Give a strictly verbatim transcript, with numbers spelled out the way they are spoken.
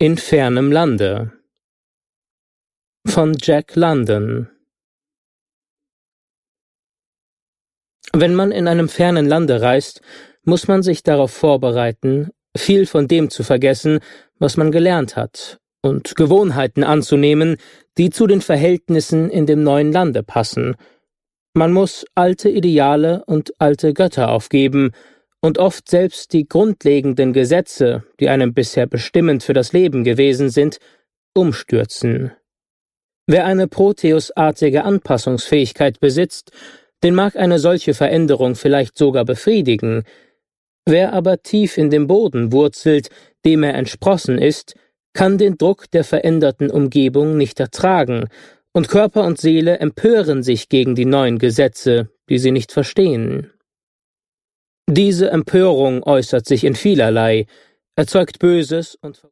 In fernem Lande von Jack London. Wenn man in einem fernen Lande reist, muss man sich darauf vorbereiten, viel von dem zu vergessen, was man gelernt hat, und Gewohnheiten anzunehmen, die zu den Verhältnissen in dem neuen Lande passen. Man muss alte Ideale und alte Götter aufgeben und oft selbst die grundlegenden Gesetze, die einem bisher bestimmend für das Leben gewesen sind, umstürzen. Wer eine Proteusartige Anpassungsfähigkeit besitzt, den mag eine solche Veränderung vielleicht sogar befriedigen. Wer aber tief in dem Boden wurzelt, dem er entsprossen ist, kann den Druck der veränderten Umgebung nicht ertragen, und Körper und Seele empören sich gegen die neuen Gesetze, die sie nicht verstehen. Diese Empörung äußert sich in vielerlei, erzeugt Böses und